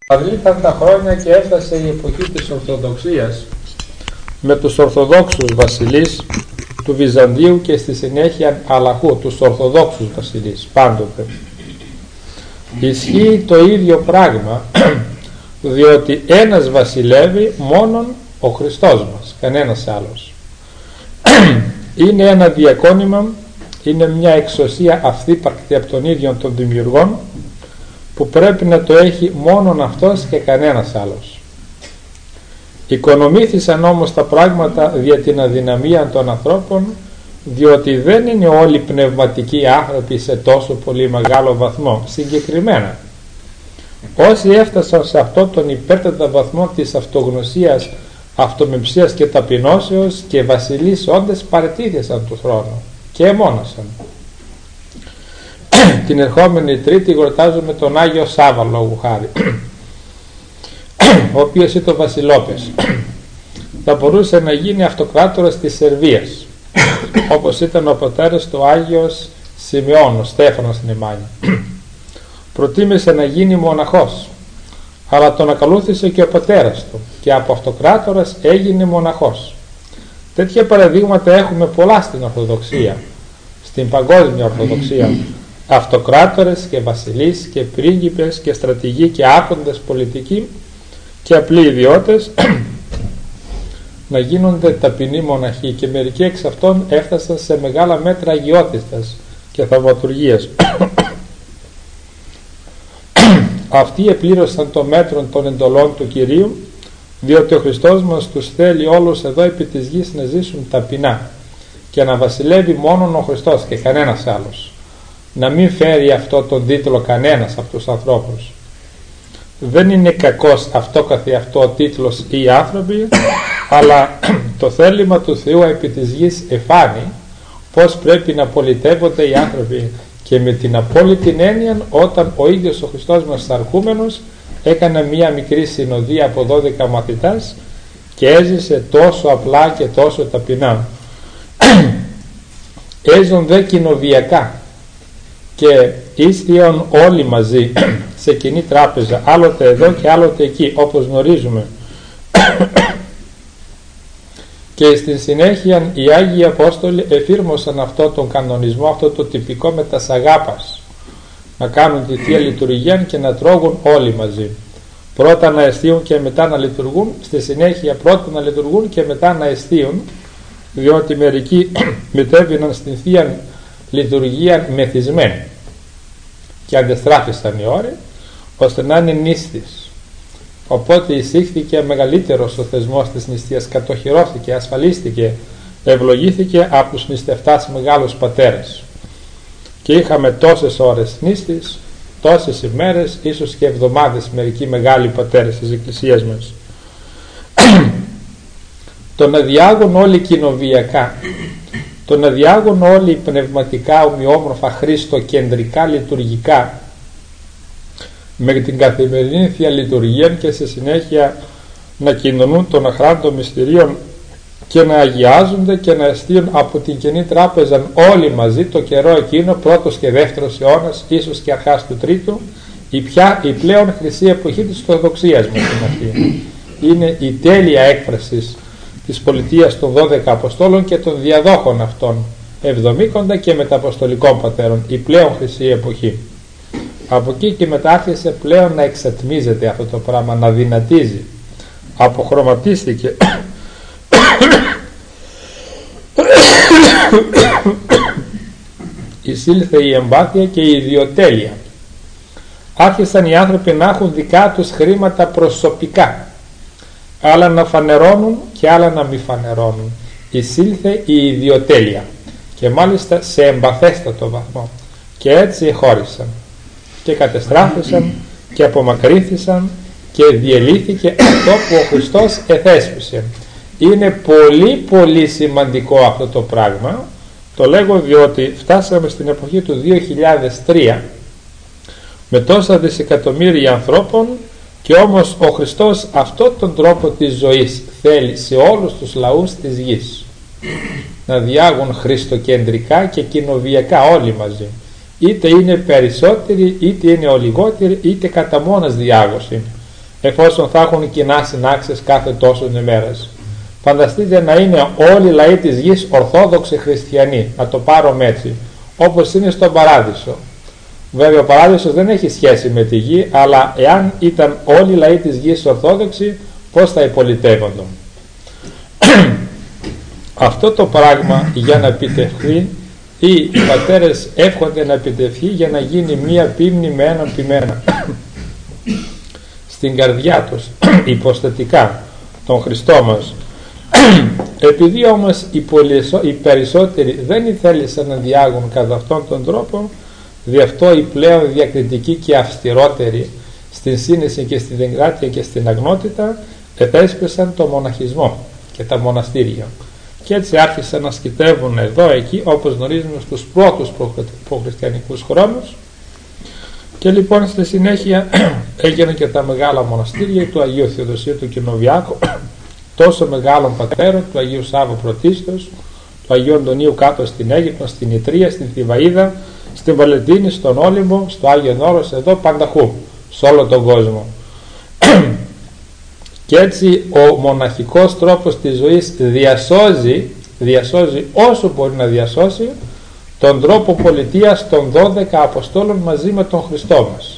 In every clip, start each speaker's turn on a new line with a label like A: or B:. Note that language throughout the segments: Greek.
A: Παρλήθαν τα χρόνια και έφτασε η εποχή της Ορθοδοξίας με τους Ορθοδόξους βασιλείς του Βυζαντίου και στη συνέχεια αλλαχού τους Ορθοδόξους βασιλείς πάντοτε. Ισχύει το ίδιο πράγμα, διότι ένας βασιλεύει μόνον ο Χριστός μας, κανένας άλλος. Είναι ένα διακόνημα, είναι μια εξουσία αυθύπαρκτη από τον ίδιο των δημιουργών, που πρέπει να το έχει μόνον αυτός και κανένας άλλος. Οικονομήθησαν όμως τα πράγματα δια την αδυναμία των ανθρώπων, διότι δεν είναι όλοι πνευματικοί άνθρωποι σε τόσο πολύ μεγάλο βαθμό. Συγκεκριμένα, όσοι έφτασαν σε αυτό τον υπέρτατο βαθμό της αυτογνωσίας, αυτομυψίας και ταπεινώσεως και βασιλείς όντες παραιτήθησαν του θρόνου και εμόνασαν. Την ερχόμενη Τρίτη γιορτάζουμε τον Άγιο Σάββα λόγου χάρη, ο οποίος ήταν ο Βασιλόπες. Θα μπορούσε να γίνει αυτοκράτορας της Σερβίας, όπως ήταν ο πατέρας του Άγιος Σιμεών, ο Στέφανος Νημάνη. Προτίμησε να γίνει μοναχός, αλλά τον ακολούθησε και ο πατέρας του και από αυτοκράτορας έγινε μοναχός. Τέτοια παραδείγματα έχουμε πολλά στην Ορθοδοξία, στην παγκόσμια Ορθοδοξία. Αυτοκράτορες και βασιλείς και πρίγκιπες και στρατηγοί και άρχοντες πολιτικοί και απλοί ιδιώτες να γίνονται ταπεινοί μοναχοί, και μερικοί εξ αυτών έφτασαν σε μεγάλα μέτρα αγιότητας και θαυματουργίας. Αυτοί επλήρωσαν το μέτρο των εντολών του Κυρίου, διότι ο Χριστός μας τους θέλει όλους εδώ επί της γης να ζήσουν ταπεινά και να βασιλεύει μόνον ο Χριστός και κανένας άλλος. Να μην φέρει αυτό τον τίτλο κανένας από τους ανθρώπους. Δεν είναι κακός αυτό καθεαυτό ο τίτλος ή οι άνθρωποι, αλλά το θέλημα του Θεού επί της γης εφάνει πως πρέπει να πολιτεύονται οι άνθρωποι, και με την απόλυτη έννοια όταν ο ίδιος ο Χριστός μας αρχούμενος έκανε μία μικρή συνοδεία από 12 μαθητάς και έζησε τόσο απλά και τόσο ταπεινά. Έζουν δε κοινοβιακά και ίστιον όλοι μαζί σε κοινή τράπεζα, άλλοτε εδώ και άλλοτε εκεί, όπως γνωρίζουμε. Και στην συνέχεια οι Άγιοι Απόστολοι εφήρμοσαν αυτό τον κανονισμό, αυτό το τυπικό με τα σαγάπας, να κάνουν τη Θεία Λειτουργία και να τρώγουν όλοι μαζί. Πρώτα να εστίουν και μετά να λειτουργούν, στη συνέχεια πρώτα να λειτουργούν και μετά να εστίουν, διότι μερικοί μετέβαιναν στην Θεία Λειτουργία μεθυσμένοι και αντεστράφησαν οι ώρες ώστε να είναι νήστης. Οπότε εισήχθηκε μεγαλύτερος ο θεσμός της νηστείας, κατοχυρώθηκε, ασφαλίστηκε, ευλογήθηκε από τους νηστευτάς μεγάλους πατέρες, και είχαμε τόσες ώρες νήστης, τόσες ημέρες, ίσως και εβδομάδες μερικοί μεγάλοι πατέρες της Εκκλησίας μας. Το να διάγουν όλοι κοινοβιακά, το να διάγουν όλοι πνευματικά ομοιόμορφα χριστοκεντρικά λειτουργικά με την καθημερινή Θεία Λειτουργία και στη συνέχεια να κοινωνούν των αχράντων μυστηρίων και να αγιάζονται και να εστίουν από την Κοινή Τράπεζα όλοι μαζί το καιρό εκείνο, πρώτος και δεύτερος αιώνας, ίσως και αρχάς του τρίτου, η πλέον χρυσή εποχή της Ορθοδοξίας μας είναι αυτή. Είναι η τέλεια έκφραση της πολιτείας των 12 Αποστόλων και των διαδόχων αυτών, εβδομήκοντα και μεταποστολικών πατέρων, η πλέον χρυσή εποχή. Από εκεί και μετά άρχισε πλέον να εξατμίζεται αυτό το πράγμα, να δυνατίζει, αποχρωματίστηκε εισήλθε η εμπάθεια και η ιδιοτέλεια. Άρχισαν οι άνθρωποι να έχουν δικά τους χρήματα προσωπικά, άλλα να φανερώνουν και άλλα να μη φανερώνουν. Εισήλθε η ιδιοτέλεια, και μάλιστα σε εμπαθέστατο βαθμό, και έτσι χώρισαν και κατεστράφησαν και απομακρύθησαν και διελύθηκε αυτό που ο Χριστός εθέσπισε. Είναι πολύ πολύ σημαντικό αυτό το πράγμα. Το λέγω διότι φτάσαμε στην εποχή του 2003 με τόσα δισεκατομμύρια ανθρώπων, και όμως ο Χριστός αυτόν τον τρόπο της ζωής θέλει σε όλους τους λαούς της γης, να διάγουν χριστοκεντρικά και κοινοβιακά όλοι μαζί, είτε είναι περισσότεροι είτε είναι ο λιγότεροι είτε κατά μόνας διάγωση. εφόσον θα έχουν κοινά συνάξεις κάθε τόσο ημέρας. Φανταστείτε να είναι όλοι οι λαοί της γης ορθόδοξοι χριστιανοί, να το πάρουμε έτσι, όπως είναι στον Παράδεισο. Βέβαια ο Παράδεισος δεν έχει σχέση με τη γη, αλλά εάν ήταν όλοι οι λαοί της γης ορθόδοξοι, πώς θα υπολιτεύονταν. Αυτό το πράγμα για να επιτευχθεί, ή οι πατέρες εύχονται να επιτευχθεί για να γίνει μία πίμνη με έναν ποιμένα στην καρδιά τους, υποστατικά τον Χριστό μας. Επειδή όμως οι περισσότεροι δεν θέλησαν να διάγουν κατά αυτόν τον τρόπο, δι' αυτό οι πλέον διακριτικοί και αυστηρότεροι στην σύνεση και στην εγκράτεια και στην αγνότητα επέσπεσαν το μοναχισμό και τα μοναστήρια, και έτσι άρχισαν να σκητεύουν εδώ εκεί, όπως γνωρίζουμε στους πρώτους προχριστιανικούς χρόνους. Και λοιπόν στη συνέχεια έγιναν και τα μεγάλα μοναστήρια του Αγίου Θεοδοσίου του Κοινοβιάκου, τόσο μεγάλων πατέρων, του Αγίου Σάββου Πρωτίστως, του Αγίου Αντωνίου κάτω στην Αίγυπτο, στην Ιτρία, στην Θηβαΐδα, στην Βαλεντίνη, στον Όλυμπο, στο Άγιον Όρος, εδώ πανταχού, σε όλο τον κόσμο. Και έτσι ο μοναχικός τρόπος της ζωής διασώζει όσο μπορεί να διασώσει τον τρόπο πολιτείας των 12 Αποστόλων μαζί με τον Χριστό μας.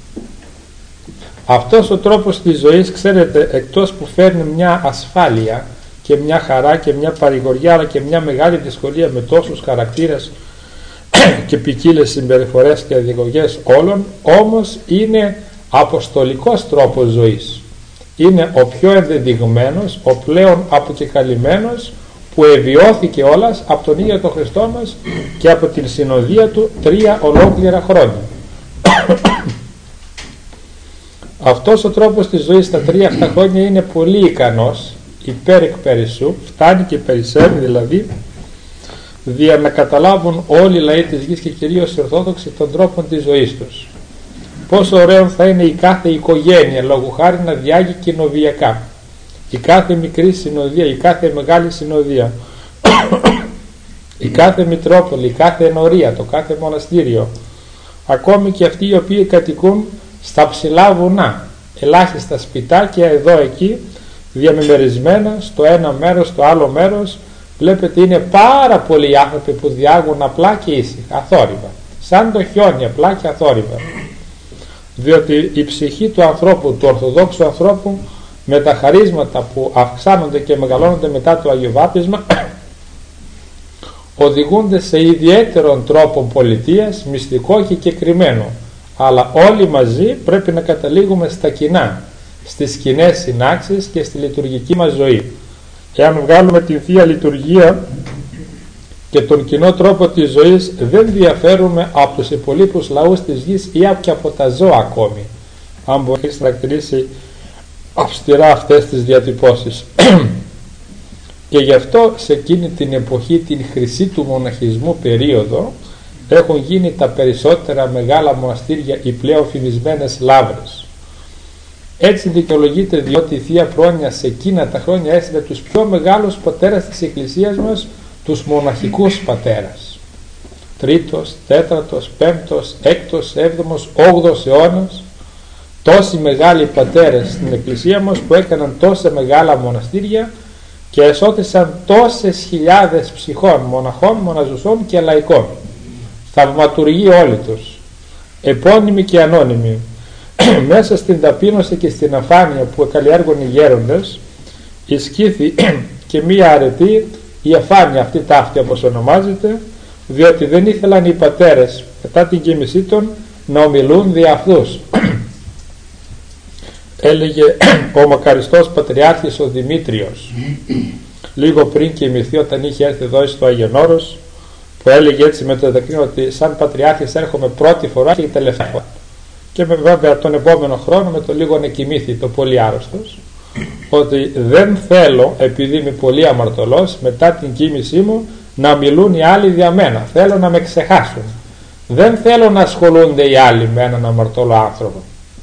A: Αυτός ο τρόπος της ζωής, ξέρετε, εκτός που φέρνει μια ασφάλεια και μια χαρά και μια παρηγοριά, αλλά και μια μεγάλη δυσκολία με τόσους χαρακτήρες και ποικίλες συμπεριφορές και διαγωγές όλων, όμως είναι αποστολικός τρόπος ζωής. Είναι ο πιο ενδεδειγμένος, ο πλέον αποκεκαλυμμένος, που εβιώθηκε όλας από τον ίδιο τον Χριστό μας και από την συνοδεία του 3 ολόκληρα χρόνια. Αυτός ο τρόπος της ζωής στα 3 αυτά χρόνια είναι πολύ ικανός, υπέρ εκ περισσού, φτάνει και περισσεύει δηλαδή, για να καταλάβουν όλοι οι λαοί της γης και κυρίως οι Ορθόδοξοι τον τρόπο της ζωής τους. Πόσο ωραίο θα είναι η κάθε οικογένεια λόγου χάρη να διάγει κοινοβιακά, η κάθε μικρή συνοδεία, η κάθε μεγάλη συνοδεία, η κάθε μητρόπολη, η κάθε ενορία, το κάθε μοναστήριο, ακόμη και αυτοί οι οποίοι κατοικούν στα ψηλά βουνά, ελάχιστα σπιτάκια εδώ εκεί, διαμεμερισμένα στο ένα μέρος, στο άλλο μέρος. Βλέπετε είναι πάρα πολλοί άνθρωποι που διάγουν απλά και ήσυχα, αθόρυβα, σαν το χιόνι, απλά και αθόρυβα, διότι η ψυχή του ανθρώπου, του Ορθοδόξου ανθρώπου, με τα χαρίσματα που αυξάνονται και μεγαλώνονται μετά το Αγιοβάπτισμα, οδηγούνται σε ιδιαίτερον τρόπο πολιτείας, μυστικό και κεκριμένο, αλλά όλοι μαζί πρέπει να καταλήγουμε στα κοινά, στις κοινές συνάξεις και στη λειτουργική μας ζωή. Εάν βγάλουμε την Θεία Λειτουργία και τον κοινό τρόπο της ζωής, δεν διαφέρουμε από τους υπολείπους λαούς της γης ή και από τα ζώα ακόμη, αν μπορεί να χαρακτηρίσει αυστηρά αυτές τις διατυπώσεις. Και γι' αυτό σε εκείνη την εποχή, την χρυσή του μοναχισμού περίοδο, έχουν γίνει τα περισσότερα μεγάλα μοναστήρια οι πλέον φημισμένες λάβρες. Έτσι δικαιολογείται, διότι η Θεία Πρόνοια σε εκείνα τα χρόνια έστειλε τους πιο μεγάλους πατέρας της Εκκλησίας μας, τους μοναχικούς πατέρας, 3ος, 4ος, 5ος, 6ος, 7ος, 8ος αιώνας, τόσοι μεγάλοι πατέρες στην Εκκλησία μας που έκαναν τόσα μεγάλα μοναστήρια και εσώτησαν τόσες χιλιάδες ψυχών, μοναχών, μοναζουσών και λαϊκών, θαυματουργοί όλοι τους, επώνυμοι και ανώνυμοι. Μέσα στην ταπείνωση και στην αφάνεια που καλλιέργουν οι γέροντες, ισχύθη και μία αρετή, η αφάνεια αυτή ταύτη όπως ονομάζεται, διότι δεν ήθελαν οι πατέρες μετά την κοιμησή των να ομιλούν δι' αυτούς. Έλεγε ο μακαριστός Πατριάρχης ο Δημήτριος, λίγο πριν κοιμηθεί, όταν είχε έρθει εδώ στο Άγιον Όρος, που έλεγε έτσι με το δακρύο ότι σαν Πατριάρχης έρχομαι πρώτη φορά και τελευταία φορά. Και βέβαια τον επόμενο χρόνο με το λίγο να κοιμήθη το πολύ άρρωστος, ότι δεν θέλω, επειδή είμαι πολύ αμαρτωλός, μετά την κοίμησή μου να μιλούν οι άλλοι για μένα, θέλω να με ξεχάσουν, δεν θέλω να ασχολούνται οι άλλοι με έναν αμαρτωλό άνθρωπο.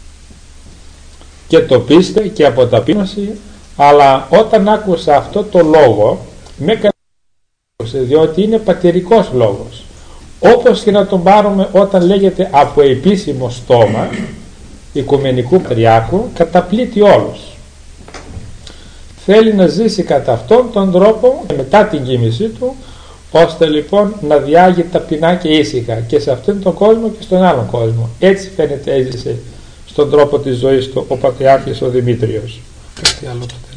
A: Και το πείστε και από ταπείνωση, αλλά όταν άκουσα αυτό το λόγο με κατάλαβε, διότι είναι πατερικός λόγος. Όπως και να τον πάρουμε, όταν λέγεται από επίσημο στόμα, Οικουμενικού Πατριάρχου καταπλήττει όλους. Θέλει να ζήσει κατά αυτόν τον τρόπο μετά την κοίμησή του, ώστε λοιπόν να διάγει ταπεινά και ήσυχα και σε αυτόν τον κόσμο και στον άλλον κόσμο. Έτσι φαίνεται έζησε στον τρόπο της ζωής του ο Πατριάρχης ο Δημήτριος. Κάτι άλλο.